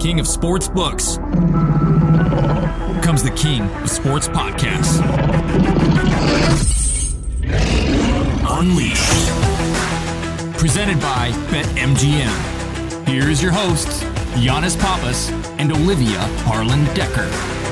king of sports books, comes the king of sports podcasts. Unleashed. Presented by BetMGM. Here's your hosts, Giannis Papas and Olivia Harlan Decker.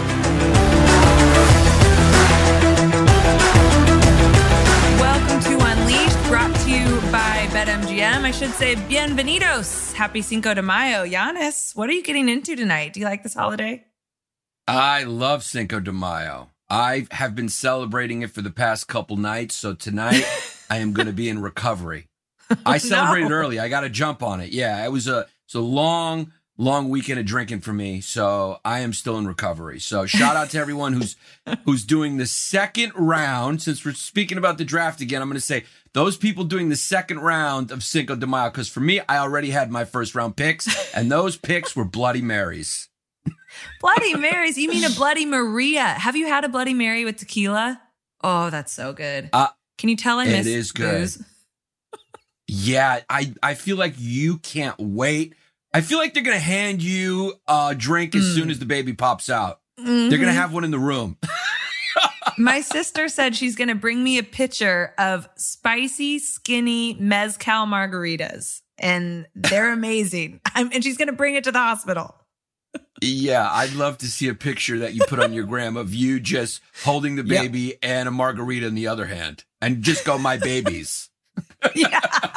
Welcome to Unleashed, brought to you by BetMGM. I should say bienvenidos. Happy Cinco de Mayo. Giannis, what are you getting into tonight? Do you like this holiday? I love Cinco de Mayo. I have been celebrating it for the past couple nights, so tonight I am going to be in recovery. I celebrated early. I got to jump on it. Yeah, it was a long weekend of drinking for me, so I am still in recovery. So shout out to everyone who's doing the second round. Since we're speaking about the draft again, I'm going to say those people doing the second round of Cinco de Mayo, because for me, I already had my first round picks, and those picks were Bloody Marys. Bloody Marys? You mean a Bloody Maria? Have you had a Bloody Mary with tequila? Oh, that's so good. Can you tell I miss it is good. booze? Yeah, I feel like you can't wait. I feel like they're going to hand you a drink as soon as the baby pops out. Mm-hmm. They're going to have one in the room. My sister said she's going to bring me a picture of spicy, skinny mezcal margaritas, and they're amazing. And she's going to bring it to the hospital. Yeah, I'd love to see a picture that you put on your gram of you just holding the baby and a margarita in the other hand, and just go, my babies. Yeah.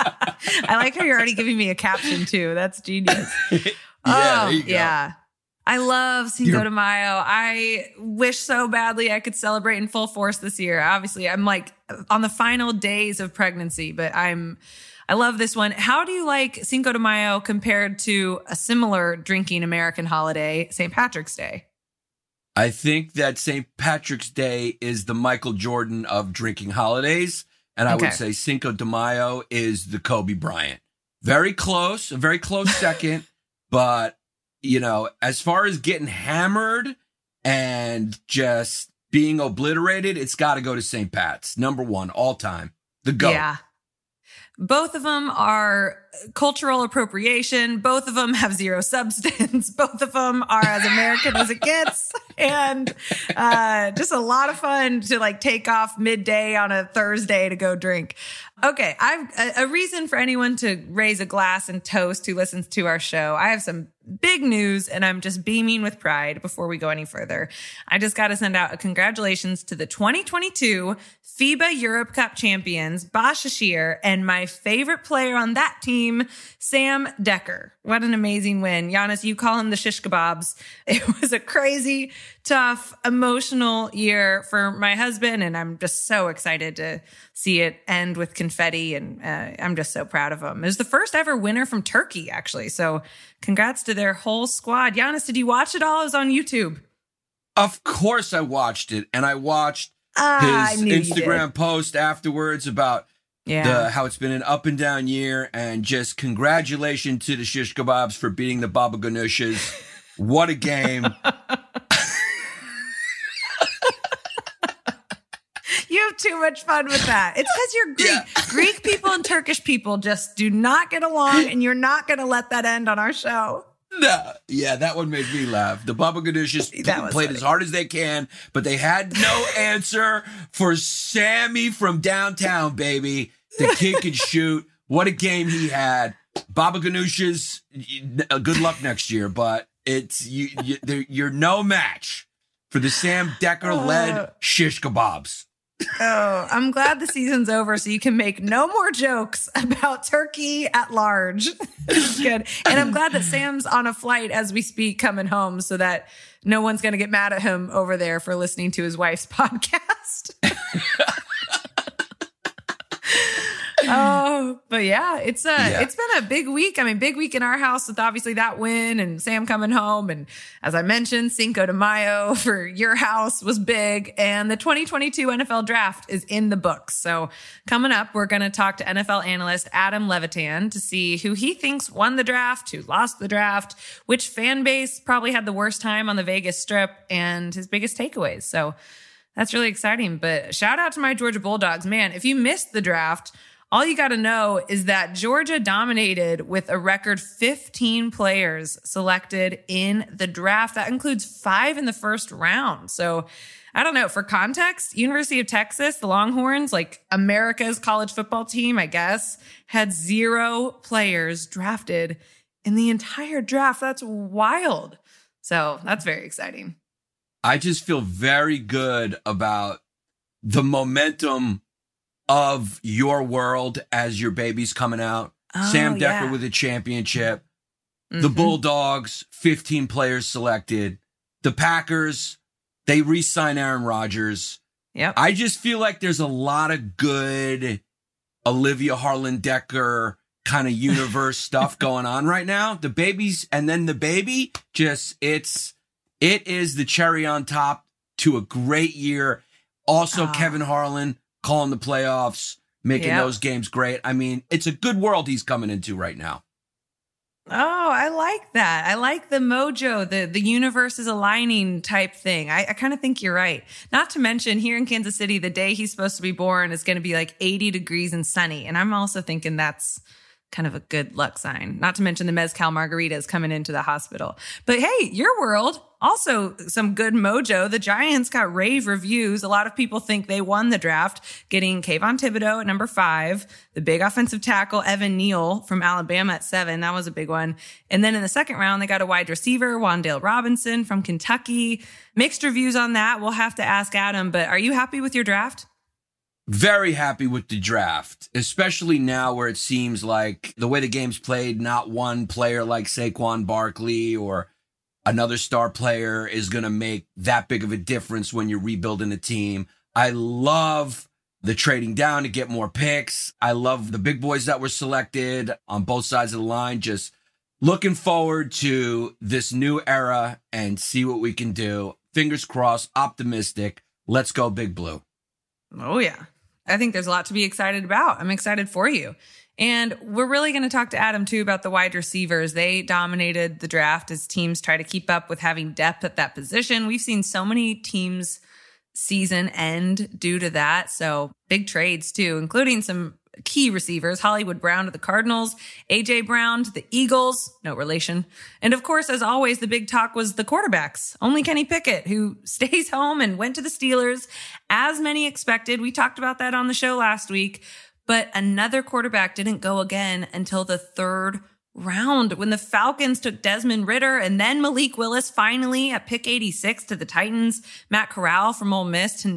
I like how you're already giving me a caption too. That's genius. There you go. Yeah. I love Cinco de Mayo. I wish so badly I could celebrate in full force this year. Obviously, I'm like on the final days of pregnancy, but I love this one. How do you like Cinco de Mayo compared to a similar drinking American holiday, St. Patrick's Day? I think that St. Patrick's Day is the Michael Jordan of drinking holidays. And I would say Cinco de Mayo is the Kobe Bryant. A very close second. But, you know, as far as getting hammered and just being obliterated, it's got to go to St. Pat's. Number one, all time. The GOAT. Yeah. Both of them are cultural appropriation. Both of them have zero substance. Both of them are as American as it gets. And just a lot of fun to like take off midday on a Thursday to go drink. Okay, I've a reason for anyone to raise a glass and toast who listens to our show. I have some big news, and I'm just beaming with pride before we go any further. I just got to send out a congratulations to the 2022 FIBA Europe Cup champions, Başakşehir, and my favorite player on that team, Sam Dekker. What an amazing win. Giannis, you call him the shish kebabs. It was a crazy, tough, emotional year for my husband, and I'm just so excited to see it end with confetti, and I'm just so proud of him. It was the first ever winner from Turkey, actually, so congrats to their whole squad. Giannis, did you watch it all? It was on YouTube. Of course I watched it, and I watched his Instagram post afterwards about how it's been an up and down year, and just congratulations to the shish kebabs for beating the Baba Ganoushas. What a game. You have too much fun with that. It's because you're Greek. Yeah. Greek people and Turkish people just do not get along, and you're not going to let that end on our show. No. Yeah, that one made me laugh. The Baba Ganoushas played as hard as they can, but they had no answer for Sammy from downtown, baby. The kid could shoot. What a game he had. Baba Ganoushas, good luck next year, but you're no match for the Sam Dekker-led shish kebabs. Oh, I'm glad the season's over so you can make no more jokes about Turkey at large. Good. And I'm glad that Sam's on a flight as we speak coming home so that no one's going to get mad at him over there for listening to his wife's podcast. Oh, but yeah, it's been a big week. I mean, big week in our house with obviously that win and Sam coming home. And as I mentioned, Cinco de Mayo for your house was big. And the 2022 NFL draft is in the books. So coming up, we're going to talk to NFL analyst Adam Levitan to see who he thinks won the draft, who lost the draft, which fan base probably had the worst time on the Vegas Strip, and his biggest takeaways. So that's really exciting. But shout out to my Georgia Bulldogs. Man, if you missed the draft, All you got to know is that Georgia dominated with a record 15 players selected in the draft. That includes 5 in the first round. So I don't know. For context, University of Texas, the Longhorns, like America's college football team, I guess, had 0 players drafted in the entire draft. That's wild. So that's very exciting. I just feel very good about the momentum of your world as your baby's coming out. Oh, Sam Decker with a championship. Mm-hmm. The Bulldogs, 15 players selected. The Packers, they re-sign Aaron Rodgers. Yep. I just feel like there's a lot of good Olivia Harlan Decker kind of universe stuff going on right now. The babies, and then the baby, just it is the cherry on top to a great year. Also, Kevin Harlan calling the playoffs, making those games great. I mean, it's a good world he's coming into right now. Oh, I like that. I like the mojo, the universe is aligning type thing. I kind of think you're right. Not to mention here in Kansas City, the day he's supposed to be born is going to be like 80 degrees and sunny. And I'm also thinking that's kind of a good luck sign. Not to mention the Mezcal margaritas coming into the hospital. But hey, your world, also some good mojo. The Giants got rave reviews. A lot of people think they won the draft, getting Kayvon Thibodeau at number 5, the big offensive tackle Evan Neal from Alabama at 7. That was a big one. And then in the second round, they got a wide receiver, Wan'Dale Robinson from Kentucky. Mixed reviews on that. We'll have to ask Adam, but are you happy with your draft? Very happy with the draft, especially now where it seems like the way the game's played, not one player like Saquon Barkley or another star player is going to make that big of a difference when you're rebuilding a team. I love the trading down to get more picks. I love the big boys that were selected on both sides of the line. Just looking forward to this new era and see what we can do. Fingers crossed, optimistic. Let's go Big Blue. Oh, yeah. I think there's a lot to be excited about. I'm excited for you. And we're really going to talk to Adam, too, about the wide receivers. They dominated the draft as teams try to keep up with having depth at that position. We've seen so many teams' season end due to that. So big trades, too, including some key receivers, Hollywood Brown to the Cardinals, A.J. Brown to the Eagles, no relation. And of course, as always, the big talk was the quarterbacks. Only Kenny Pickett, who stays home and went to the Steelers, as many expected. We talked about that on the show last week, but another quarterback didn't go again until the 3rd round when the Falcons took Desmond Ridder and then Malik Willis finally at pick 86 to the Titans, Matt Corral from Ole Miss to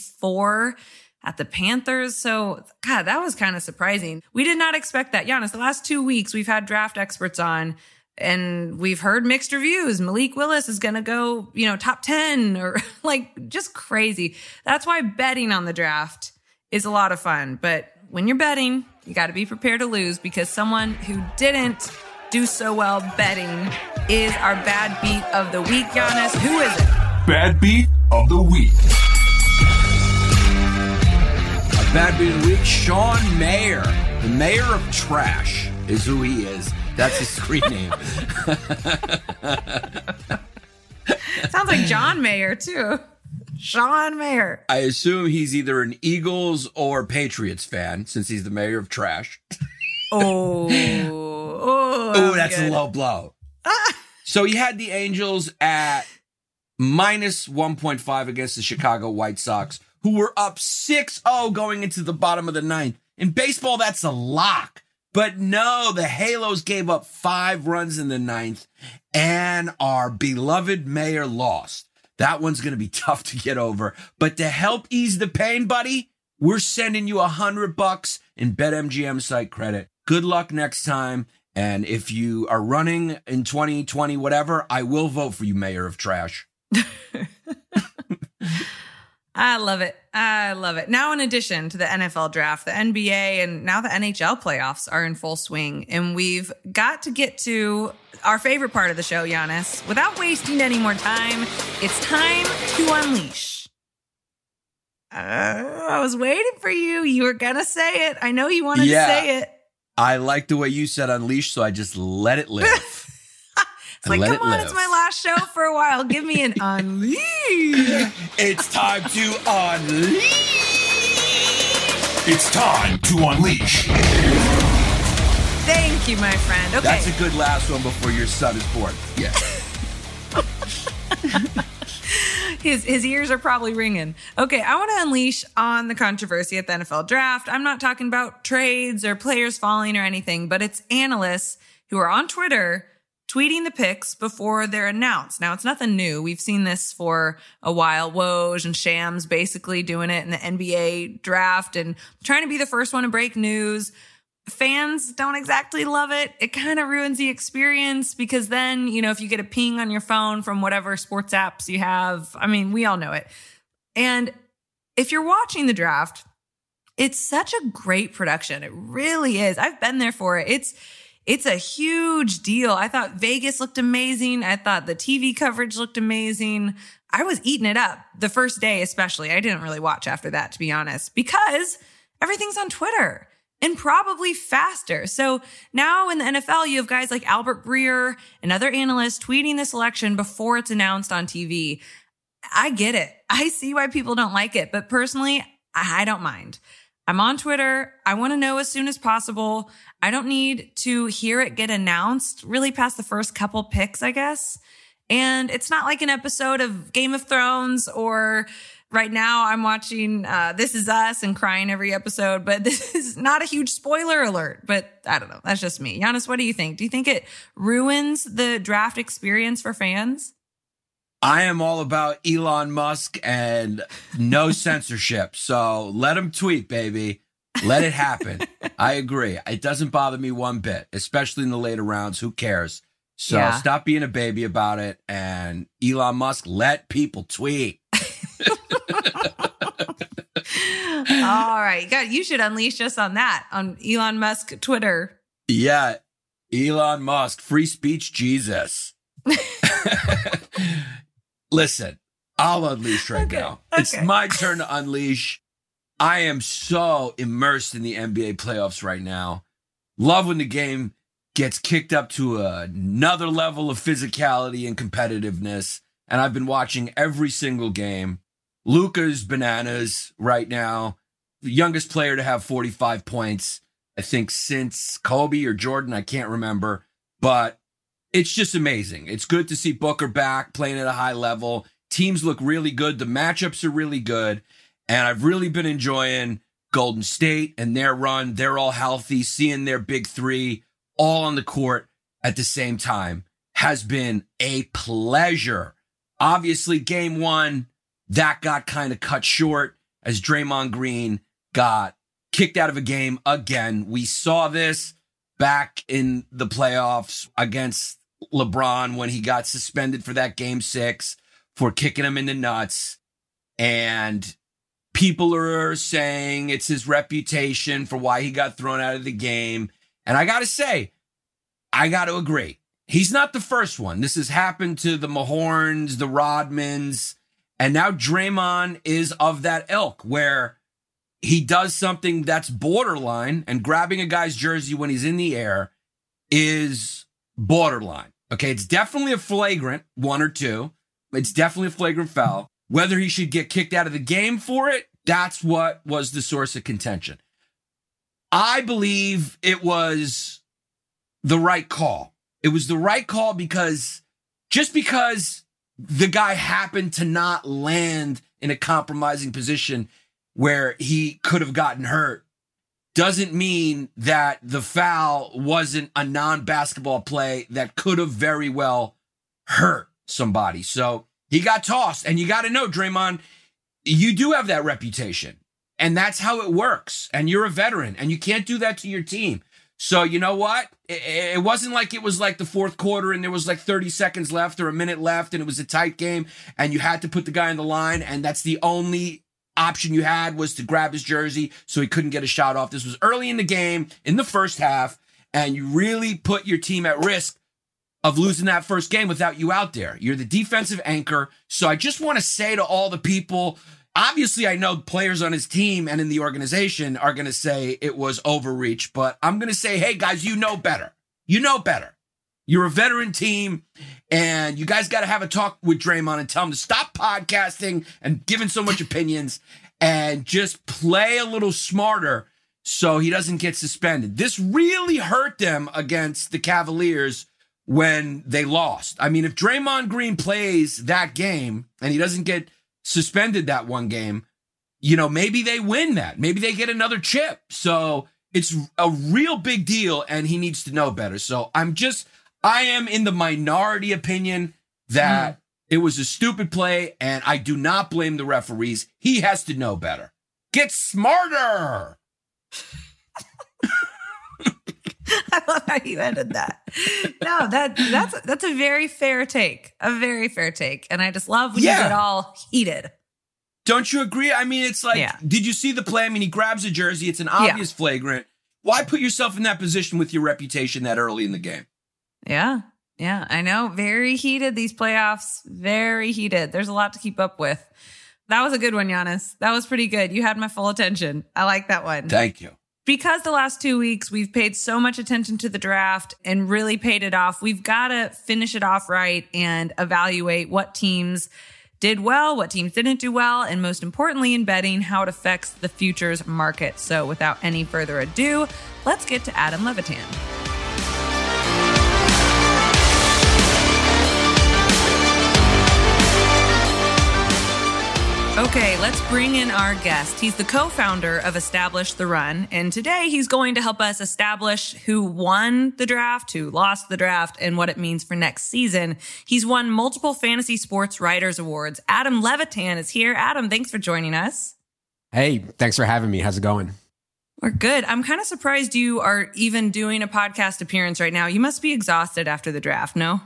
94 at the Panthers. So, God, that was kind of surprising. We did not expect that. Giannis, the last 2 weeks, we've had draft experts on and we've heard mixed reviews. Malik Willis is going to go, top 10 or like just crazy. That's why betting on the draft is a lot of fun. But when you're betting, you got to be prepared to lose because someone who didn't do so well betting is our bad beat of the week. Giannis, who is it? Bad beat of the week. Bad beat of the week, Sean Mayer. The mayor of trash is who he is. That's his screen name. Sounds like John Mayer, too. Sean Mayer. I assume he's either an Eagles or Patriots fan since he's the mayor of trash. Oh, that's a low blow. So he had the Angels at minus 1.5 against the Chicago White Sox, who were up 6-0 going into the bottom of the 9th. In baseball, that's a lock. But no, the Halos gave up 5 runs in the 9th, and our beloved mayor lost. That one's going to be tough to get over. But to help ease the pain, buddy, we're sending you $100 in BetMGM site credit. Good luck next time. And if you are running in 2020, whatever, I will vote for you, mayor of trash. I love it. I love it. Now, in addition to the NFL draft, the NBA and now the NHL playoffs are in full swing. And we've got to get to our favorite part of the show, Giannis. Without wasting any more time, it's time to unleash. I was waiting for you. You were going to say it. I know you wanted to say it. I like the way you said unleash, so I just let it live. It's like, come on, it's my last show for a while. Give me an unleash. It's time to unleash. It's time to unleash. Thank you, my friend. Okay. That's a good last one before your son is born. Yeah. His ears are probably ringing. Okay, I want to unleash on the controversy at the NFL draft. I'm not talking about trades or players falling or anything, but it's analysts who are on Twitter tweeting the picks before they're announced. Now, it's nothing new. We've seen this for a while. Woj and Shams basically doing it in the NBA draft and trying to be the first one to break news. Fans don't exactly love it. It kind of ruins the experience because then, if you get a ping on your phone from whatever sports apps you have, I mean, we all know it. And if you're watching the draft, it's such a great production. It really is. I've been there for it. It's a huge deal. I thought Vegas looked amazing. I thought the TV coverage looked amazing. I was eating it up the first day, especially. I didn't really watch after that, to be honest, because everything's on Twitter. And probably faster. So now in the NFL, you have guys like Albert Breer and other analysts tweeting the selection before it's announced on TV. I get it. I see why people don't like it. But personally, I don't mind. I'm on Twitter. I want to know as soon as possible. I don't need to hear it get announced really past the first couple picks, I guess. And it's not like an episode of Game of Thrones or right now I'm watching This Is Us and crying every episode, but this is not a huge spoiler alert. But I don't know. That's just me. Giannis, what do you think? Do you think it ruins the draft experience for fans? I am all about Elon Musk and no censorship. So let him tweet, baby. Let it happen. I agree. It doesn't bother me one bit, especially in the later rounds. Who cares? So stop being a baby about it. And Elon Musk, let people tweet. All right. God, you should unleash us on that on Elon Musk Twitter. Yeah. Elon Musk, free speech Jesus. Listen, I'll unleash right now. Okay. It's my turn to unleash. I am so immersed in the NBA playoffs right now. Love when the game gets kicked up to another level of physicality and competitiveness. And I've been watching every single game. Luka's bananas right now. The youngest player to have 45 points, I think, since Kobe or Jordan. I can't remember. But it's just amazing. It's good to see Booker back playing at a high level. Teams look really good. The matchups are really good. And I've really been enjoying Golden State and their run. They're all healthy. Seeing their big three all on the court at the same time has been a pleasure. Obviously, game one, that got kind of cut short as Draymond Green got kicked out of a game again. We saw this back in the playoffs against LeBron when he got suspended for that game 6 for kicking him in the nuts. And people are saying it's his reputation for why he got thrown out of the game. And I got to say, I got to agree. He's not the first one. This has happened to the Mahorns, the Rodmans, and now Draymond is of that ilk where he does something that's borderline, and grabbing a guy's jersey when he's in the air is borderline. Okay, it's definitely a flagrant 1 or 2. It's definitely a flagrant foul. Whether he should get kicked out of the game for it, that's what was the source of contention. I believe it was the right call. It was the right call because just because the guy happened to not land in a compromising position where he could have gotten hurt doesn't mean that the foul wasn't a non-basketball play that could have very well hurt somebody. So he got tossed, and you got to know, Draymond, you do have that reputation, and that's how it works. And you're a veteran, and you can't do that to your team. So you know what? It wasn't like it was like the fourth quarter and there was like 30 seconds left or a minute left and it was a tight game and you had to put the guy on the line and that's the only option you had was to grab his jersey so he couldn't get a shot off. This was early in the game, in the first half, and you really put your team at risk of losing that first game without you out there. You're the defensive anchor. So I just want to say to all the people, obviously I know players on his team and in the organization are going to say it was overreach, but I'm going to say, hey guys, you know better. You know better. You're a veteran team, and you guys got to have a talk with Draymond and tell him to stop podcasting and giving so much opinions and just play a little smarter so he doesn't get suspended. This really hurt them against the Cavaliers when they lost. I mean, if Draymond Green plays that game and he doesn't get suspended that one game, you know, maybe they win that. Maybe they get another chip. So it's a real big deal, and he needs to know better. So I am in the minority opinion that it was a stupid play, and I do not blame the referees. He has to know better. Get smarter. I love how you ended that. No, that's a very fair take. A very fair take. And I just love when you get all heated. Don't you agree? I mean, it's like, did you see the play? I mean, he grabs a jersey. It's an obvious flagrant. Why put yourself in that position with your reputation that early in the game? Yeah. Yeah, I know. Very heated, these playoffs. Very heated. There's a lot to keep up with. That was a good one, Giannis. That was pretty good. You had my full attention. I like that one. Thank you. Because the last 2 weeks, we've paid so much attention to the draft and really paid it off. We've got to finish it off right and evaluate what teams did well, what teams didn't do well, and most importantly, in betting, how it affects the futures market. So without any further ado, let's get to Adam Levitan. Okay, let's bring in our guest. He's the co-founder of Establish the Run, and today he's going to help us establish who won the draft, who lost the draft, and what it means for next season. He's won multiple fantasy sports writers awards. Adam Levitan is here. Adam, thanks for joining us. Hey, thanks for having me. How's it going? We're good. I'm kind of surprised you are even doing a podcast appearance right now. You must be exhausted after the draft, no?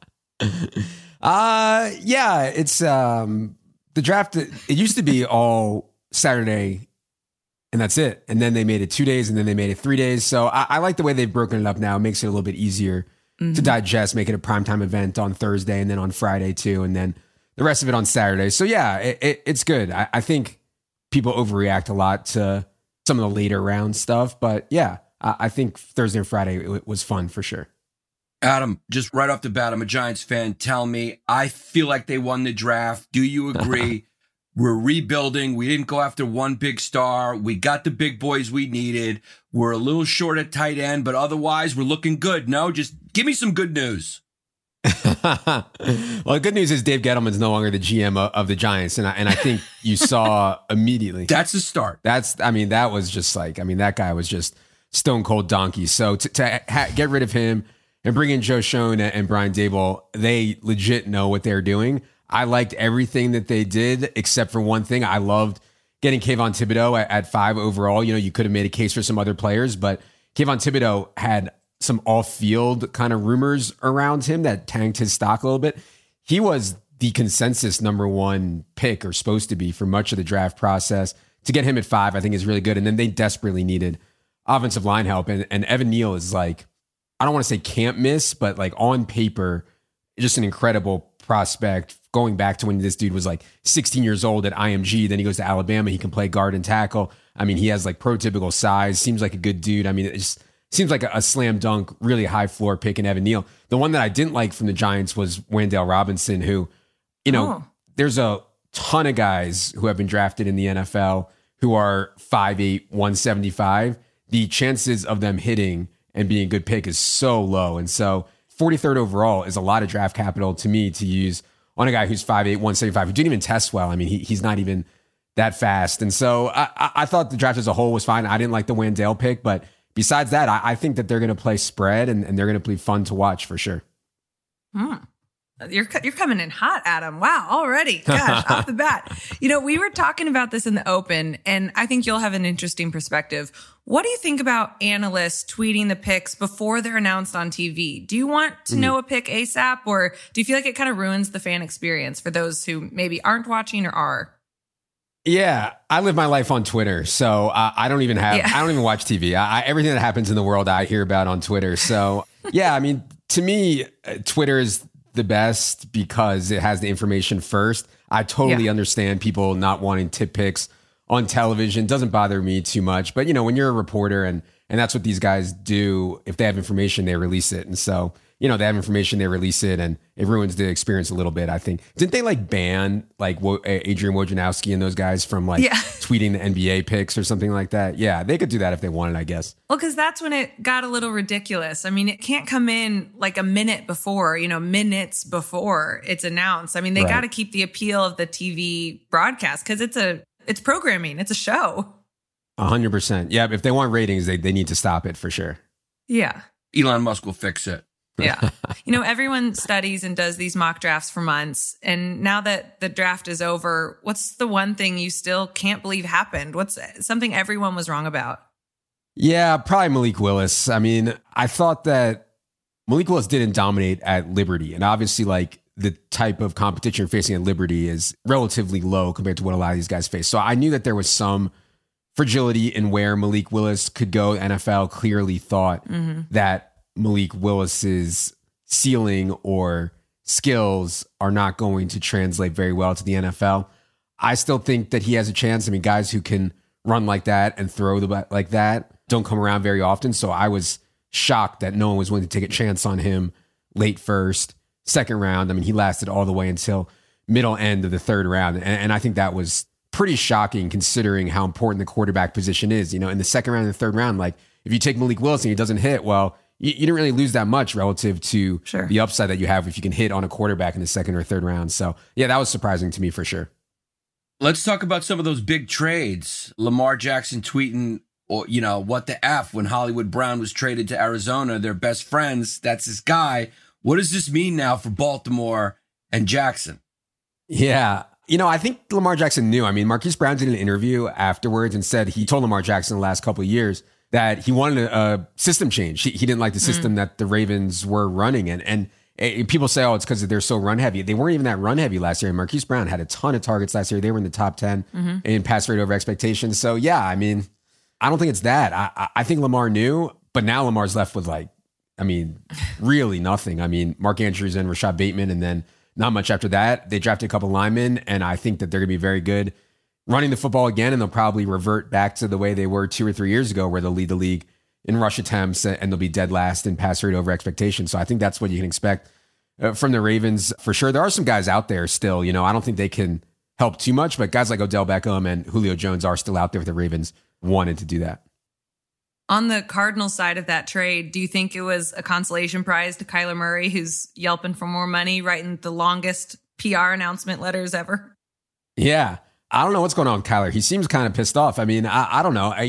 Yeah, it's the draft, it used to be all Saturday and that's it. And then they made it 2 days and then they made it 3 days. So I like the way they've broken it up now. It makes it a little bit easier to digest, make it a primetime event on Thursday and then on Friday too. And then the rest of it on Saturday. So yeah, it's good. I think people overreact a lot to some of the later round stuff. But yeah, I think Thursday and Friday it was fun for sure. Adam, just right off the bat, I'm a Giants fan. Tell me, I feel like they won the draft. Do you agree? We're rebuilding. We didn't go after one big star. We got the big boys we needed. We're a little short at tight end, but otherwise we're looking good. No, just give me some good news. Well, the good news is Dave Gettleman's no longer the GM of the Giants. And I think you saw immediately. That's a start. That was just like, that guy was just stone cold donkey. So to get rid of him, and bring in Joe Schoen and Brian Daboll, they legit know what they're doing. I liked everything that they did, except for one thing. I loved getting Kayvon Thibodeau at 5 overall. You know, you could have made a case for some other players, but Kayvon Thibodeau had some off-field kind of rumors around him that tanked his stock a little bit. He was the consensus number 1 pick, or supposed to be, for much of the draft process. To get him at 5, I think is really good. And then they desperately needed offensive line help. And Evan Neal is like, I don't want to say can't miss, but like on paper, just an incredible prospect. Going back to when this dude was like 16 years old at IMG, then he goes to Alabama. He can play guard and tackle. I mean, he has like prototypical size. Seems like a good dude. I mean, it just seems like a slam dunk, really high floor pick in Evan Neal. The one that I didn't like from the Giants was Wan'Dale Robinson, who, you know, there's a ton of guys who have been drafted in the NFL who are 5'8", 175. The chances of them hitting and being a good pick is so low. And so 43rd overall is a lot of draft capital to me to use on a guy who's 5'8", 175, who didn't even test well. I mean, he's not even that fast. And so I thought the draft as a whole was fine. I didn't like the Wan'Dale pick, but besides that, I think that they're going to play spread and they're going to be fun to watch for sure. You're coming in hot, Adam. Wow, already. Gosh, off the bat. You know, we were talking about this in the open, and I think you'll have an interesting perspective. What do you think about analysts tweeting the picks before they're announced on TV? Do you want to know a pick ASAP, or do you feel like it kind of ruins the fan experience for those who maybe aren't watching or are? Yeah, I live my life on Twitter, so I don't even watch TV. Everything that happens in the world, I hear about on Twitter. So yeah, I mean, to me, Twitter is the best because it has the information first. I totally understand people not wanting tip picks on television. Doesn't bother me too much. But, you know, when you're a reporter and that's what these guys do, if they have information, they release it. And so, they have information, they release it, and it ruins the experience a little bit, I think. Didn't they ban Adrian Wojnarowski and those guys from tweeting the NBA picks or something like that? Yeah, they could do that if they wanted, I guess. Well, because that's when it got a little ridiculous. I mean, it can't come in like a minute before, minutes before it's announced. I mean, they got to keep the appeal of the TV broadcast because it's programming. It's a show. 100%. Yeah, if they want ratings, they need to stop it for sure. Yeah. Elon Musk will fix it. Yeah. Everyone studies and does these mock drafts for months. And now that the draft is over, what's the one thing you still can't believe happened? What's something everyone was wrong about? Yeah, probably Malik Willis. I mean, I thought that Malik Willis didn't dominate at Liberty. And obviously, the type of competition facing at Liberty is relatively low compared to what a lot of these guys face. So I knew that there was some fragility in where Malik Willis could go. NFL clearly thought that Malik Willis's ceiling or skills are not going to translate very well to the NFL. I still think that he has a chance. I mean, guys who can run like that and throw like that don't come around very often. So I was shocked that no one was willing to take a chance on him late first, second round. I mean, he lasted all the way until middle end of the third round. And I think that was pretty shocking considering how important the quarterback position is. In the second round and the third round, if you take Malik Willis and he doesn't hit, well, you didn't really lose that much relative to the upside that you have if you can hit on a quarterback in the second or third round. So, yeah, that was surprising to me for sure. Let's talk about some of those big trades. Lamar Jackson tweeting, what the F when Hollywood Brown was traded to Arizona. They're best friends. That's his guy. What does this mean now for Baltimore and Jackson? Yeah. I think Lamar Jackson knew. I mean, Marquise Brown did an interview afterwards and said he told Lamar Jackson the last couple of years that he wanted a system change. He didn't like the system that the Ravens were running. And people say, it's because they're so run heavy. They weren't even that run heavy last year. And Marquise Brown had a ton of targets last year. They were in the top 10 in pass rate over expectations. So, yeah, I mean, I don't think it's that. I think Lamar knew, but now Lamar's left with really nothing. I mean, Mark Andrews and Rashad Bateman, and then not much after that. They drafted a couple linemen, and I think that they're going to be very good running the football again, and they'll probably revert back to the way they were 2 or 3 years ago, where they'll lead the league in rush attempts and they'll be dead last in pass rate over expectations. So I think that's what you can expect from the Ravens for sure. There are some guys out there still, I don't think they can help too much, but guys like Odell Beckham and Julio Jones are still out there if the Ravens wanted to do that. On the Cardinals side of that trade, do you think it was a consolation prize to Kyler Murray, who's yelping for more money, writing the longest PR announcement letters ever? Yeah. I don't know what's going on with Kyler. He seems kind of pissed off. I mean, I don't know.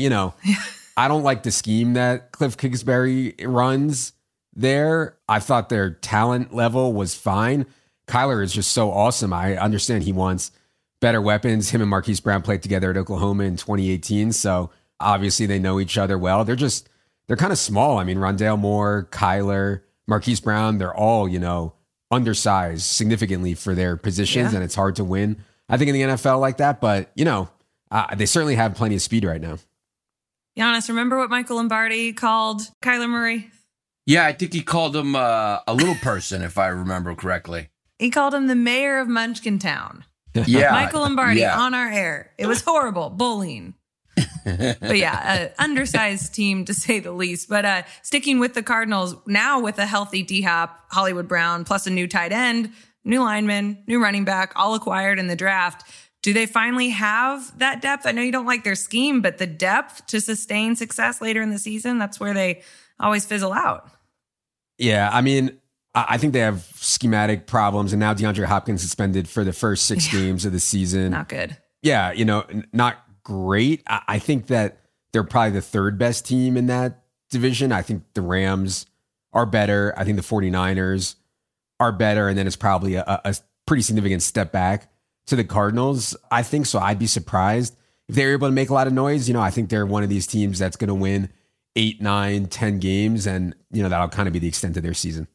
I don't like the scheme that Cliff Kingsbury runs there. I thought their talent level was fine. Kyler is just so awesome. I understand he wants better weapons. Him and Marquise Brown played together at Oklahoma in 2018. So obviously they know each other well. They're kind of small. I mean, Rondale Moore, Kyler, Marquise Brown, they're all, undersized significantly for their positions, and it's hard to win, I think, in the NFL like that. But, they certainly have plenty of speed right now. Giannis, remember what Michael Lombardi called Kyler Murray? Yeah, I think he called him a little person, if I remember correctly. He called him the mayor of Munchkin Town. Yeah. Michael Lombardi on our air. It was horrible. Bullying. But yeah, undersized team to say the least. But sticking with the Cardinals, now with a healthy D-Hop, Hollywood Brown, plus a new tight end, new lineman, new running back, all acquired in the draft. Do they finally have that depth? I know you don't like their scheme, but the depth to sustain success later in the season, that's where they always fizzle out. Yeah, I mean, I think they have schematic problems, and now DeAndre Hopkins suspended for the first 6 games of the season. Not good. Yeah, not great. I think that they're probably the third best team in that division. I think the Rams are better. I think the 49ers are better, and then it's probably a pretty significant step back to the Cardinals. I think so. I'd be surprised if they're able to make a lot of noise. I think they're one of these teams that's going to win 8, 9, 10 games, and that'll kind of be the extent of their season.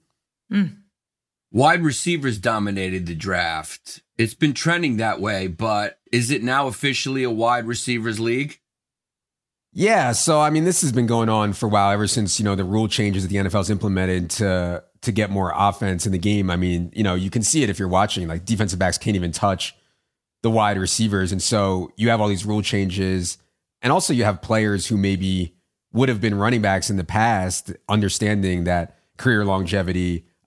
Wide receivers dominated the draft. It's been trending that way, but is it now officially a wide receivers league? Yeah, so I mean, this has been going on for a while, ever since the rule changes that the NFL's implemented to get more offense in the game. I mean, you can see it if you're watching. Like, defensive backs can't even touch the wide receivers, and so you have all these rule changes, and also you have players who maybe would have been running backs in the past, understanding that career longevity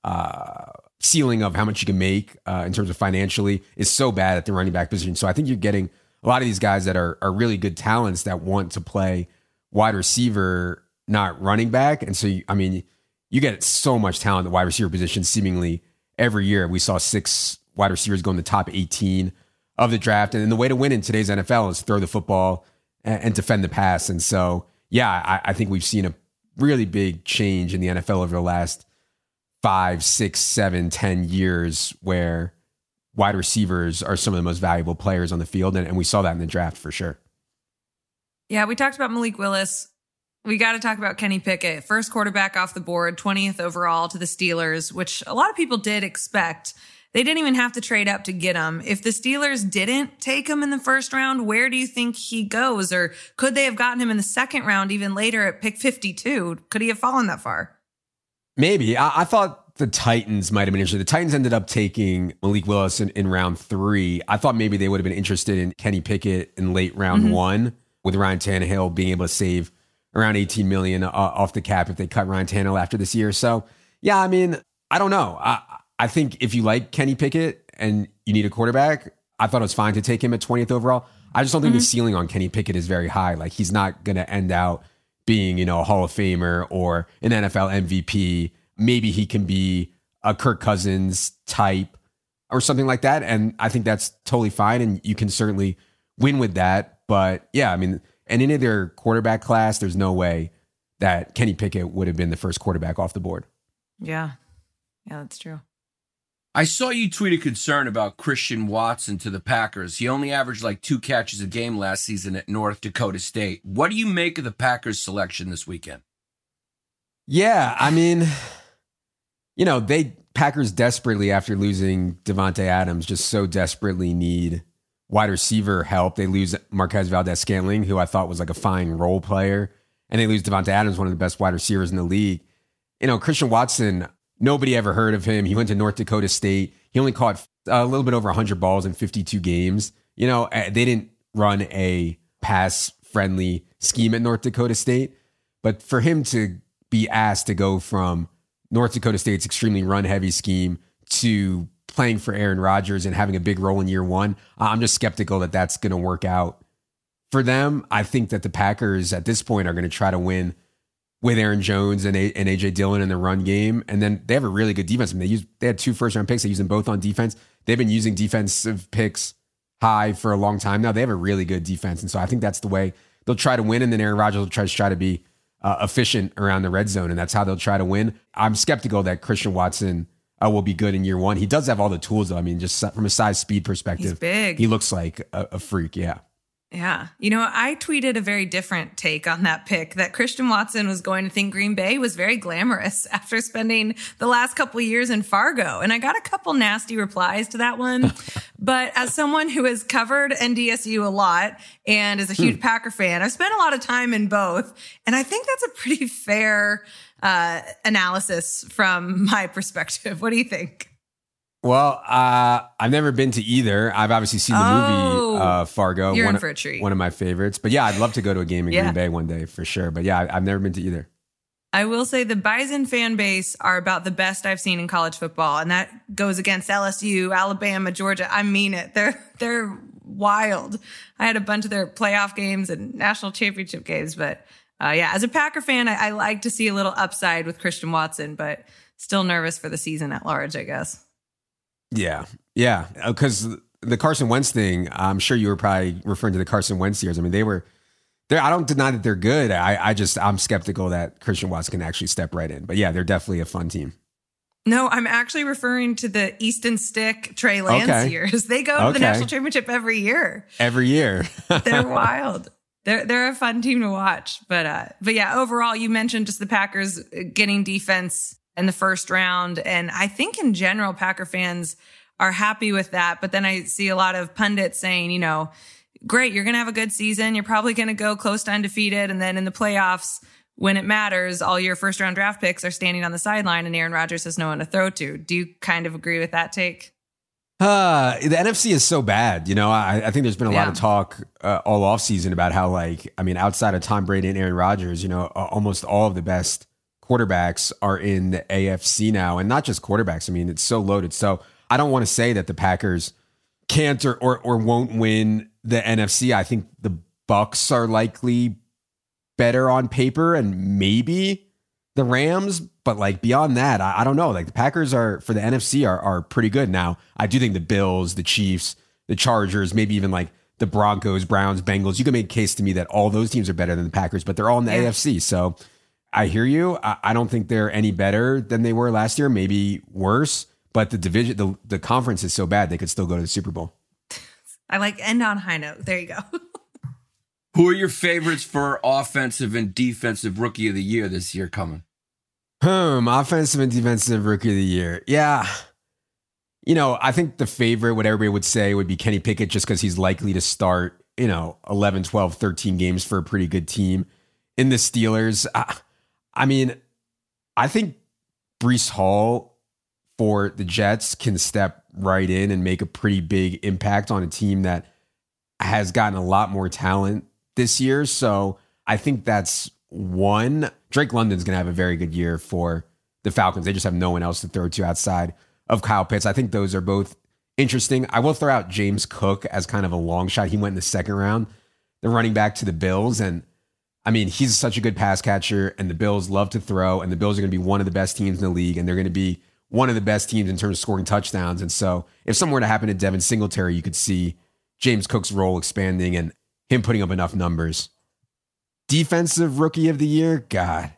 ceiling of how much you can make in terms of financially is so bad at the running back position. So I think you're getting a lot of these guys that are really good talents that want to play wide receiver, not running back. And so, you get so much talent at the wide receiver position seemingly every year. We saw 6 wide receivers go in the top 18 of the draft. And the way to win in today's NFL is throw the football and defend the pass. And so, yeah, I think we've seen a really big change in the NFL over the last 5, 6, 7, 10 years where wide receivers are some of the most valuable players on the field. And we saw that in the draft for sure. Yeah, we talked about Malik Willis. We got to talk about Kenny Pickett, first quarterback off the board, 20th overall to the Steelers, which a lot of people did expect. They didn't even have to trade up to get him. If the Steelers didn't take him in the first round, where do you think he goes? Or could they have gotten him in the second round, even later at pick 52? Could he have fallen that far? Maybe. I thought the Titans might have been interested. The Titans ended up taking Malik Willis in round 3. I thought maybe they would have been interested in Kenny Pickett in late round 1, with Ryan Tannehill being able to save around $18 million off the cap if they cut Ryan Tannehill after this year. So, yeah, I don't know. I think if you like Kenny Pickett and you need a quarterback, I thought it was fine to take him at 20th overall. I just don't think the ceiling on Kenny Pickett is very high. Like, he's not going to end out being, a Hall of Famer or an NFL MVP. Maybe he can be a Kirk Cousins type or something like that. And I think that's totally fine. And you can certainly win with that. But yeah, and in their quarterback class, there's no way that Kenny Pickett would have been the first quarterback off the board. Yeah. Yeah, that's true. I saw you tweet a concern about Christian Watson to the Packers. He only averaged like 2 catches a game last season at North Dakota State. What do you make of the Packers selection this weekend? Yeah, Packers desperately, after losing Devontae Adams, just so desperately need wide receiver help. They lose Marquez Valdes-Scantling, who I thought was like a fine role player. And they lose Devontae Adams, one of the best wide receivers in the league. Christian Watson, nobody ever heard of him. He went to North Dakota State. He only caught a little bit over 100 balls in 52 games. They didn't run a pass-friendly scheme at North Dakota State. But for him to be asked to go from North Dakota State's extremely run-heavy scheme to playing for Aaron Rodgers and having a big role in year 1, I'm just skeptical that that's going to work out for them. I think that the Packers at this point are going to try to win with Aaron Jones and AJ Dillon in the run game. And then they have a really good defense. They had 2 first-round picks. They use them both on defense. They've been using defensive picks high for a long time now. They have a really good defense. And so I think that's the way they'll try to win. And then Aaron Rodgers will try to be efficient around the red zone. And that's how they'll try to win. I'm skeptical that Christian Watson will be good in year 1. He does have all the tools, though. Just from a size speed perspective, he's big. He looks like a freak. Yeah. Yeah. I tweeted a very different take on that pick, that Christian Watson was going to think Green Bay was very glamorous after spending the last couple of years in Fargo. And I got a couple nasty replies to that one. But as someone who has covered NDSU a lot and is a huge Packer fan, I've spent a lot of time in both. And I think that's a pretty fair analysis from my perspective. What do you think? Well, I've never been to either. I've obviously seen the movie Fargo. You're in for a treat. One of my favorites. But yeah, I'd love to go to a game in Green Bay one day for sure. But yeah, I've never been to either. I will say the Bison fan base are about the best I've seen in college football. And that goes against LSU, Alabama, Georgia. I mean it. They're wild. I had a bunch of their playoff games and national championship games. But as a Packer fan, I like to see a little upside with Christian Watson, but still nervous for the season at large, I guess. Yeah. Because the Carson Wentz thing, I'm sure you were probably referring to the Carson Wentz years. They were there. I don't deny that they're good. I'm skeptical that Christian Watson can actually step right in. But yeah, they're definitely a fun team. No, I'm actually referring to the Easton Stick Trey Lance years. They go to the national championship every year. Every year. They're wild. They're a fun team to watch. But yeah, overall, you mentioned just the Packers getting defense in the first round. And I think in general, Packer fans are happy with that. But then I see a lot of pundits saying, great, you're going to have a good season. You're probably going to go close to undefeated. And then in the playoffs, when it matters, all your first round draft picks are standing on the sideline and Aaron Rodgers has no one to throw to. Do you kind of agree with that take? The NFC is so bad. I think there's been a lot of talk all offseason about how, outside of Tom Brady and Aaron Rodgers, almost all of the best quarterbacks are in the AFC now, and not just quarterbacks. I mean, it's so loaded. So I don't want to say that the Packers can't or won't win the NFC. I think the Bucks are likely better on paper, and maybe the Rams, but like beyond that, I don't know. Like the Packers are for the NFC are pretty good now. I do think the Bills, the Chiefs, the Chargers, maybe even like the Broncos, Browns, Bengals. You can make a case to me that all those teams are better than the Packers, but they're all in the AFC. So I hear you. I don't think they're any better than they were last year. Maybe worse, but the division, the conference is so bad they could still go to the Super Bowl. I like end on high note. There you go. Who are your favorites for offensive and defensive rookie of the year this year coming? Offensive and defensive rookie of the year. Yeah. You know, I think the favorite, what everybody would say, would be Kenny Pickett just because he's likely to start, 11, 12, 13 games for a pretty good team in the Steelers. I mean, I think Breece Hall for the Jets can step right in and make a pretty big impact on a team that has gotten a lot more talent this year. So I think that's one. Drake London's going to have a very good year for the Falcons. They just have no one else to throw to outside of Kyle Pitts. I think those are both interesting. I will throw out James Cook as kind of a long shot. He went in the second round, the running back to the Bills. And I mean, he's such a good pass catcher, and the Bills love to throw, and the Bills are going to be one of the best teams in the league, and they're going to be one of the best teams in terms of scoring touchdowns. And so if something were to happen to Devin Singletary, you could see James Cook's role expanding and him putting up enough numbers. Defensive rookie of the year, God.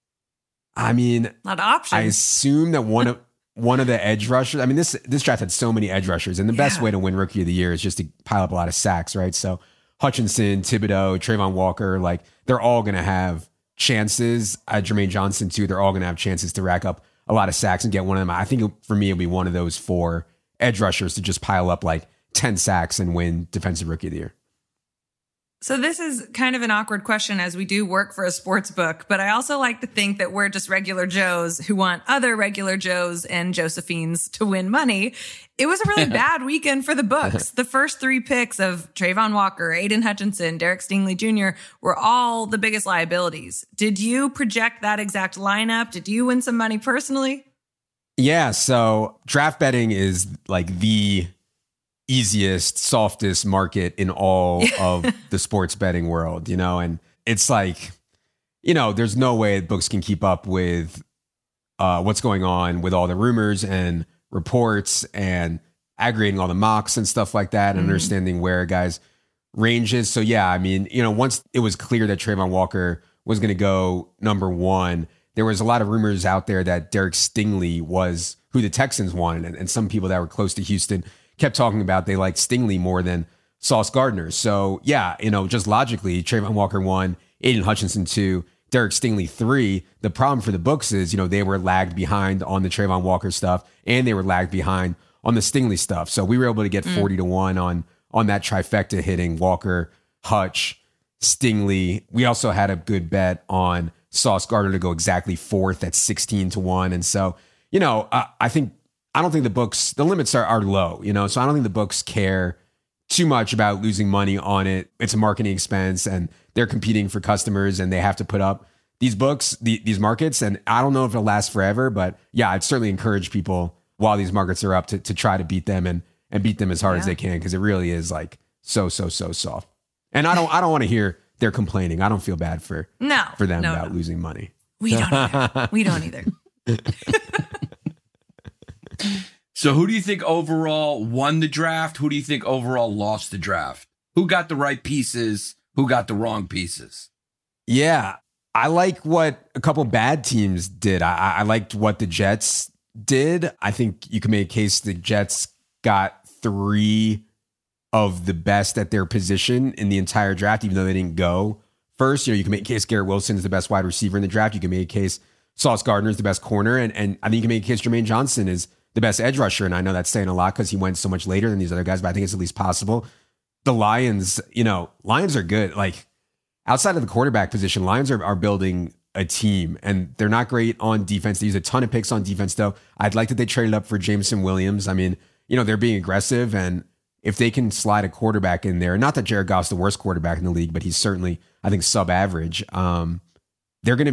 I mean, a lot of options. I assume that one of the edge rushers. I mean, this draft had so many edge rushers, and the best way to win rookie of the year is just to pile up a lot of sacks, right? So Hutchinson, Thibodeau, Trayvon Walker, like they're all going to have chances. Jermaine Johnson too. They're all going to have chances to rack up a lot of sacks and get one of them. I think for me, it'll be one of those 4 edge rushers to just pile up like 10 sacks and win defensive rookie of the year. So this is kind of an awkward question as we do work for a sports book, but I also like to think that we're just regular Joes who want other regular Joes and Josephines to win money. It was a really bad weekend for the books. The first 3 picks of Trayvon Walker, Aiden Hutchinson, Derek Stingley Jr. were all the biggest liabilities. Did you project that exact lineup? Did you win some money personally? Yeah, so draft betting is like the easiest, softest market in all of the sports betting world, and it's like, there's no way books can keep up with what's going on with all the rumors and reports and aggregating all the mocks and stuff like that and understanding where guys' range is. So yeah, I mean, once it was clear that Trayvon Walker was going to go number 1, there was a lot of rumors out there that Derek Stingley was who the Texans wanted, and some people that were close to Houston kept talking about they liked Stingley more than Sauce Gardner. So yeah, just logically, Trayvon Walker 1, Aiden Hutchinson 2, Derek Stingley 3. The problem for the books is, they were lagged behind on the Trayvon Walker stuff, and they were lagged behind on the Stingley stuff. So we were able to get 40-1 on that trifecta hitting Walker, Hutch, Stingley. We also had a good bet on Sauce Gardner to go exactly 4th at 16-1. And so, I don't think the books, the limits are low, so I don't think the books care too much about losing money on it. It's a marketing expense, and they're competing for customers, and they have to put up these books, these markets. And I don't know if it'll last forever, but yeah, I'd certainly encourage people while these markets are up to try to beat them and beat them as hard as they can, because it really is like so soft. And I don't want to hear they're complaining. I don't feel bad for them about losing money. We don't either. We don't either. So who do you think overall won the draft? Who do you think overall lost the draft? Who got the right pieces? Who got the wrong pieces? Yeah, I like what a couple bad teams did. I liked what the Jets did. I think you can make a case the Jets got 3 of the best at their position in the entire draft, even though they didn't go first. You can make a case Garrett Wilson is the best wide receiver in the draft. You can make a case Sauce Gardner is the best corner. And I think you can make a case Jermaine Johnson is the best edge rusher. And I know that's saying a lot because he went so much later than these other guys, but I think it's at least possible. The Lions, Lions are good. Like outside of the quarterback position, Lions are building a team, and they're not great on defense. They use a ton of picks on defense, though. I'd like that they traded up for Jameson Williams. I mean, they're being aggressive, and if they can slide a quarterback in there, not that Jared Goff's the worst quarterback in the league, but he's certainly, I think, sub-average. They're going to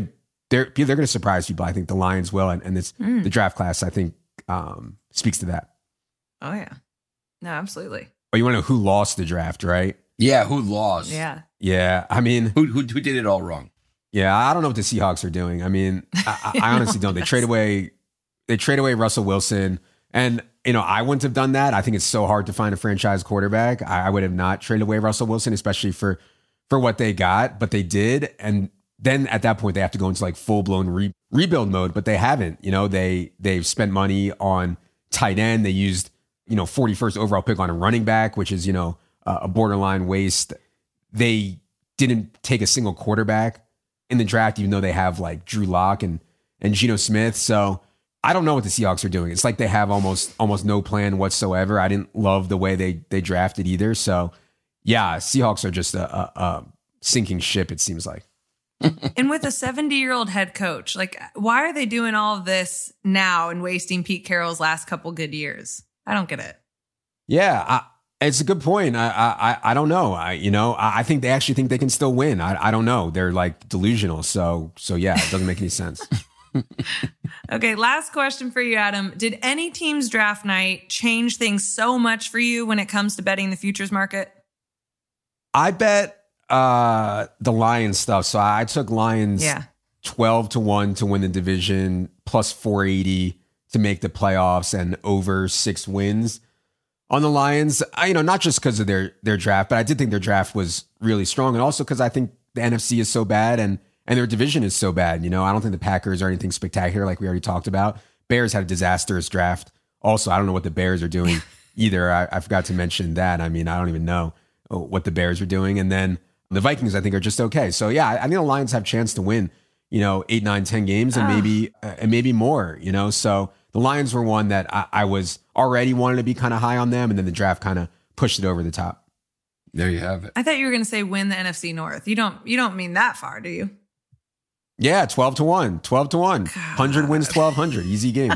they're going to surprise people. I think the Lions will, and this the draft class, I think, speaks to that. Oh yeah, no, absolutely. Oh, you want to know who lost the draft, right? Yeah, who lost? Yeah. I mean, who did it all wrong? Yeah, I don't know what the Seahawks are doing. I mean, I honestly don't. They trade away Russell Wilson, and I wouldn't have done that. I think it's so hard to find a franchise quarterback. I would have not traded away Russell Wilson, especially for what they got, but they did, and then at that point they have to go into like full blown rebuild mode. But they haven't. They've spent money on tight end. They used 41st overall pick on a running back, which is a borderline waste. They didn't take a single quarterback in the draft, even though they have like Drew Lock and Geno Smith. So I don't know what the Seahawks are doing. It's like they have almost no plan whatsoever. I didn't love the way they drafted either. So yeah, Seahawks are just a sinking ship, it seems like. And with a 70-year-old head coach, like, why are they doing all of this now and wasting Pete Carroll's last couple good years? I don't get it. Yeah, it's a good point. I don't know. I think they actually think they can still win. I don't know. They're like delusional. So yeah, it doesn't make any sense. Okay, last question for you, Adam. Did any team's draft night change things so much for you when it comes to betting the futures market? I bet the Lions stuff. So I took Lions 12-1 to win the division, plus 480 to make the playoffs, and over 6 wins on the Lions. Not just because of their draft, but I did think their draft was really strong, and also because I think the NFC is so bad and their division is so bad. I don't think the Packers are anything spectacular, like we already talked about. Bears had a disastrous draft. Also, I don't know what the Bears are doing either. I forgot to mention that. I mean, I don't even know what the Bears are doing. And then the Vikings, I think, are just okay. So yeah, I think the Lions have a chance to win, 8, 9, 10 games and maybe more, So the Lions were one that I was already wanting to be kind of high on them. And then the draft kind of pushed it over the top. There you have it. I thought you were going to say win the NFC North. You don't mean that far, do you? Yeah, 12-1, 12-1, 100 wins, 1,200, easy game.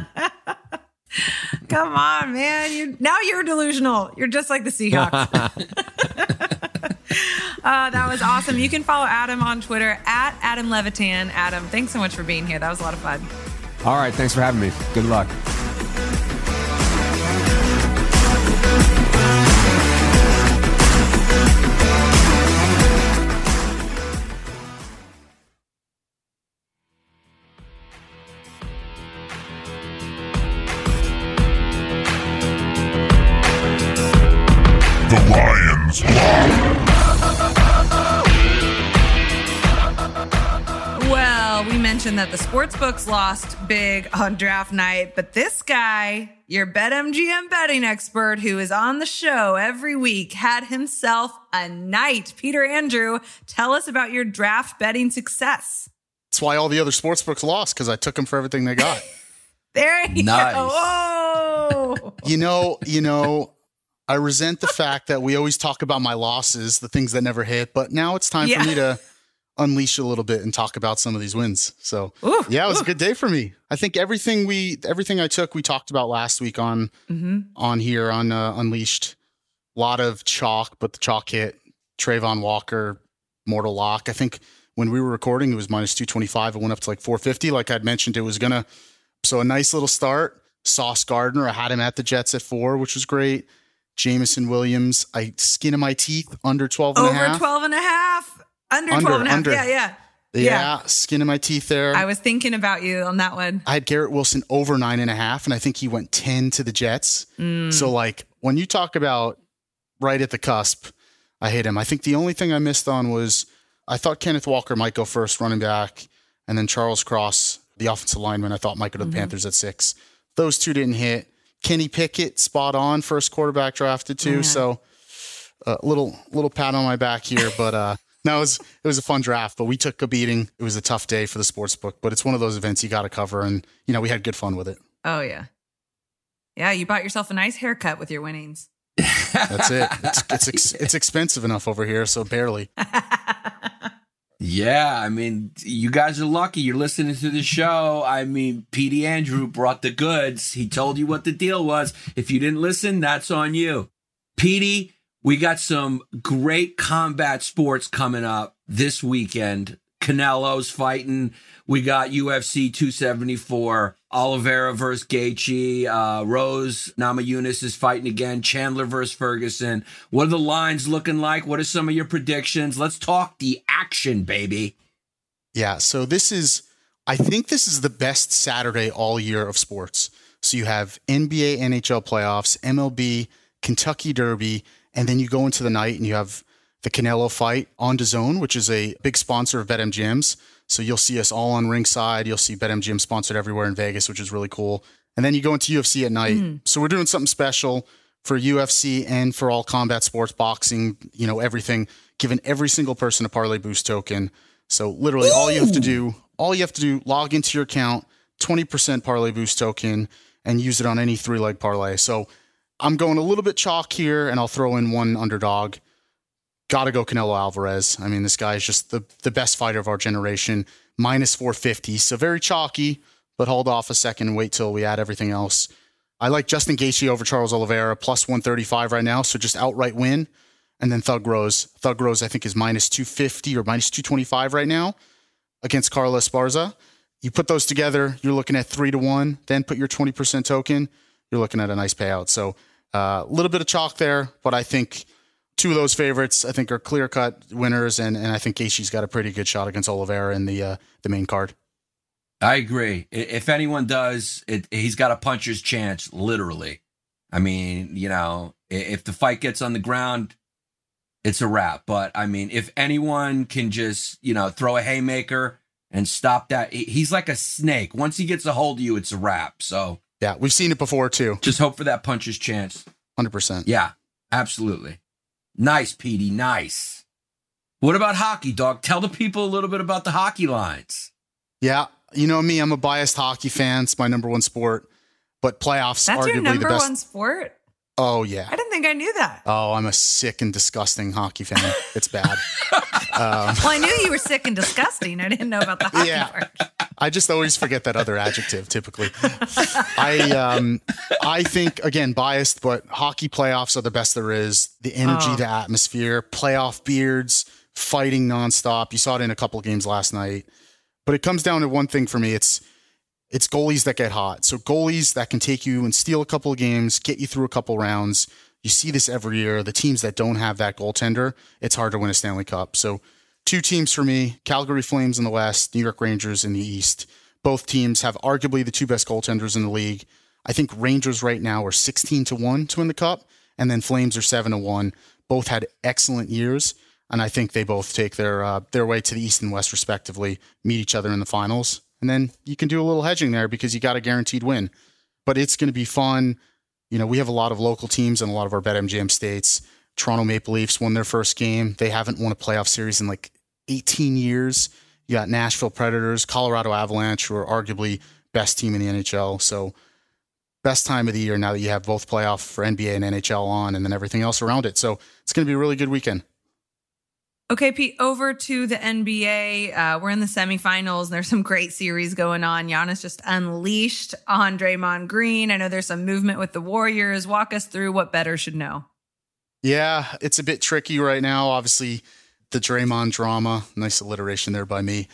Come on, man! Now you're delusional. You're just like the Seahawks. That was awesome. You can follow Adam on Twitter at Adam Levitan. Adam, thanks so much for being here. That was a lot of fun. All right, thanks for having me. Good luck. Well, we mentioned that the sportsbooks lost big on draft night, but this guy, your BetMGM betting expert who is on the show every week, had himself a night. Peter Andrew, tell us about your draft betting success. That's why all the other sportsbooks lost, because I took them for everything they got. There you go. Oh. I resent the fact that we always talk about my losses, the things that never hit, but now it's time for me to unleash a little bit and talk about some of these wins. So it was a good day for me. I think everything I took, we talked about last week on here on Unleashed. A lot of chalk, but the chalk hit. Trayvon Walker, Mortal Lock. I think when we were recording, it was minus 225. It went up to like 450. Like I'd mentioned, it was so a nice little start. Sauce Gardner, I had him at the Jets at 4, which was great. Jameson Williams, I skin of my teeth under 12 and a half. Over 12 and a half. Under 12 and a half. Yeah. Skin of my teeth there. I was thinking about you on that one. I had Garrett Wilson over 9.5, and I think he went 10 to the Jets. So like when you talk about right at the cusp, I hit him. I think the only thing I missed on was I thought Kenneth Walker might go first running back, and then Charles Cross, the offensive lineman, I thought might go to the Panthers at 6. Those two didn't hit. Kenny Pickett, spot on, first quarterback drafted too. So a little pat on my back here, but no, it was a fun draft, but we took a beating. It was a tough day for the sports book, but it's one of those events you got to cover, and we had good fun with it. Oh yeah. Yeah, you bought yourself a nice haircut with your winnings. That's it. It's expensive enough over here, so barely. Yeah, I mean, you guys are lucky you're listening to the show. I mean, Petey Andrew brought the goods. He told you what the deal was. If you didn't listen, that's on you. Petey, we got some great combat sports coming up this weekend. Canelo's fighting. We got UFC 274, Oliveira versus Gaethje, Rose Namajunas is fighting again, Chandler versus Ferguson. What are the lines looking like? What are some of your predictions? Let's talk the action, baby. Yeah, so I think this is the best Saturday all year of sports. So you have NBA, NHL playoffs, MLB, Kentucky Derby, and then you go into the night and you have the Canelo fight on DAZN, which is a big sponsor of BetMGM's. So you'll see us all on ringside. You'll see BetMGM sponsored everywhere in Vegas, which is really cool. And then you go into UFC at night. Mm-hmm. So we're doing something special for UFC and for all combat sports, boxing, everything, giving every single person a Parlay Boost token. So literally all you have to do, log into your account, 20% Parlay Boost token, and use it on any 3-leg parlay. So I'm going a little bit chalk here, and I'll throw in one underdog. Got to go Canelo Alvarez. I mean, this guy is just the best fighter of our generation. Minus 450. So very chalky, but hold off a second and wait till we add everything else. I like Justin Gaethje over Charles Oliveira, plus 135 right now. So just outright win. And then Thug Rose. Thug Rose, I think, is minus 250 or minus 225 right now against Carla Esparza. You put those together, you're looking at 3-1. Then put your 20% token. You're looking at a nice payout. So a little bit of chalk there, but I think two of those favorites, I think, are clear-cut winners, and I think Gaethje's got a pretty good shot against Oliveira in the main card. I agree. If anyone does, he's got a puncher's chance, literally. I mean, if the fight gets on the ground, it's a wrap. But, I mean, if anyone can just, throw a haymaker and stop that, he's like a snake. Once he gets a hold of you, it's a wrap. So yeah, we've seen it before, too. Just hope for that puncher's chance. 100%. Yeah, absolutely. Nice, Petey. Nice. What about hockey, dog? Tell the people a little bit about the hockey lines. Yeah. You know me, I'm a biased hockey fan. It's my number one sport. But playoffs That's arguably your number the best. one sport? Oh, yeah. I didn't think I knew that. Oh, I'm a sick and disgusting hockey fan. It's bad. Well, I knew you were sick and disgusting. I didn't know about the hockey part. I just always forget that other adjective, typically. I think, again, biased, but hockey playoffs are the best there is. The energy, the atmosphere, playoff beards, fighting nonstop. You saw it in a couple of games last night. But it comes down to one thing for me. It's goalies that get hot. So goalies that can take you and steal a couple of games, get you through a couple rounds. You see this every year. The teams that don't have that goaltender, it's hard to win a Stanley Cup. So two teams for me, Calgary Flames in the West, New York Rangers in the East. Both teams have arguably the two best goaltenders in the league. I think Rangers right now are 16-1 to win the Cup, and then Flames are 7-1. Both had excellent years, and I think they both take their way to the East and West respectively, meet each other in the finals. And then you can do a little hedging there because you got a guaranteed win. But it's going to be fun. We have a lot of local teams in a lot of our BetMGM states. Toronto Maple Leafs won their first game. They haven't won a playoff series in like 18 years. You got Nashville Predators, Colorado Avalanche, who are arguably best team in the NHL. So best time of the year now that you have both playoff for NBA and NHL on and then everything else around it. So it's going to be a really good weekend. Okay, Pete, over to the NBA. We're in the semifinals. There's some great series going on. Giannis just unleashed on Draymond Green. I know there's some movement with the Warriors. Walk us through what bettors should know. Yeah, it's a bit tricky right now. Obviously, the Draymond drama. Nice alliteration there by me.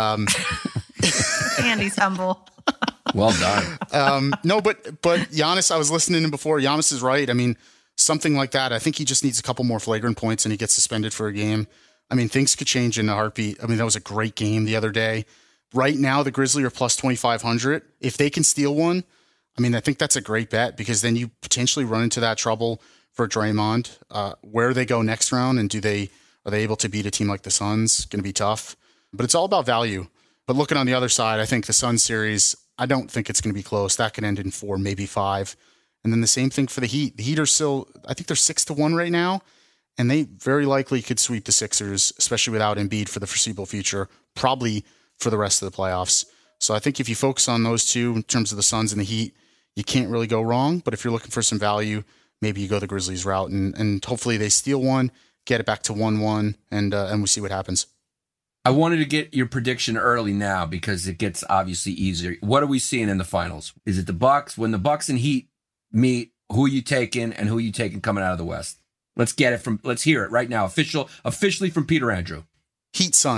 Andy's humble. Well done. No, but Giannis, I was listening to him before. Giannis is right. I mean, something like that. I think he just needs a couple more flagrant points and he gets suspended for a game. I mean, things could change in a heartbeat. I mean, that was a great game the other day. Right now, the Grizzlies are plus 2,500. If they can steal one, I mean, I think that's a great bet because then you potentially run into that trouble for Draymond. Where they go next round and are they able to beat a team like the Suns? Going to be tough. But it's all about value. But looking on the other side, I think the Suns series, I don't think it's going to be close. That could end in 4, maybe 5. And then the same thing for the Heat. The Heat are still, I think they're 6-1 right now. And they very likely could sweep the Sixers, especially without Embiid for the foreseeable future, probably for the rest of the playoffs. So I think if you focus on those two in terms of the Suns and the Heat, you can't really go wrong. But if you're looking for some value, maybe you go the Grizzlies route and hopefully they steal one, get it back to 1-1, and we see what happens. I wanted to get your prediction early now because it gets obviously easier. What are we seeing in the finals? Is it the Bucks? When the Bucks and Heat meet, who are you taking and who are you taking coming out of the West? Let's hear it right now. Officially from Peter Andrew. Heat Suns.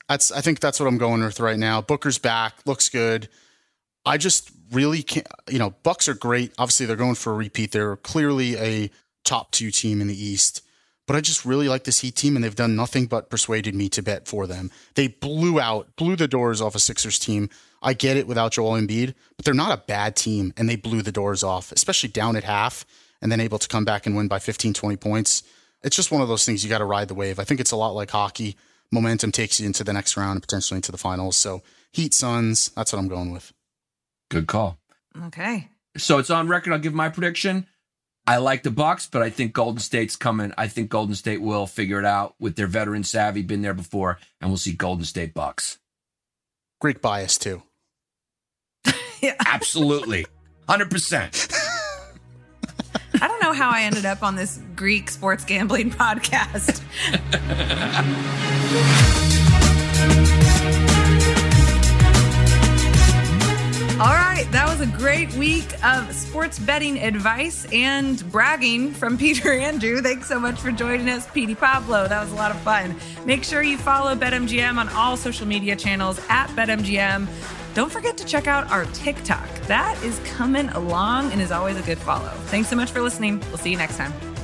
I think that's what I'm going with right now. Booker's back, looks good. I just really can't, Bucks are great. Obviously, they're going for a repeat. They're clearly a top 2 team in the East. But I just really like this Heat team, and they've done nothing but persuaded me to bet for them. They blew the doors off a Sixers team. I get it without Joel Embiid, but they're not a bad team, and they blew the doors off, especially down at half, and then able to come back and win by 15, 20 points. It's just one of those things you got to ride the wave. I think it's a lot like hockey. Momentum takes you into the next round and potentially into the finals. So Heat, Suns, that's what I'm going with. Good call. Okay. So it's on record. I'll give my prediction. I like the Bucks, but I think Golden State's coming. I think Golden State will figure it out with their veteran savvy, been there before, and we'll see Golden State Bucks. Greek bias, too. Yeah. Absolutely. 100%. I don't know how I ended up on this Greek sports gambling podcast. All right, that was a great week of sports betting advice and bragging from Peter Andrew. Thanks so much for joining us, Petey Pablo. That was a lot of fun. Make sure you follow BetMGM on all social media channels at BetMGM. Don't forget to check out our TikTok. That is coming along and is always a good follow. Thanks so much for listening. We'll see you next time.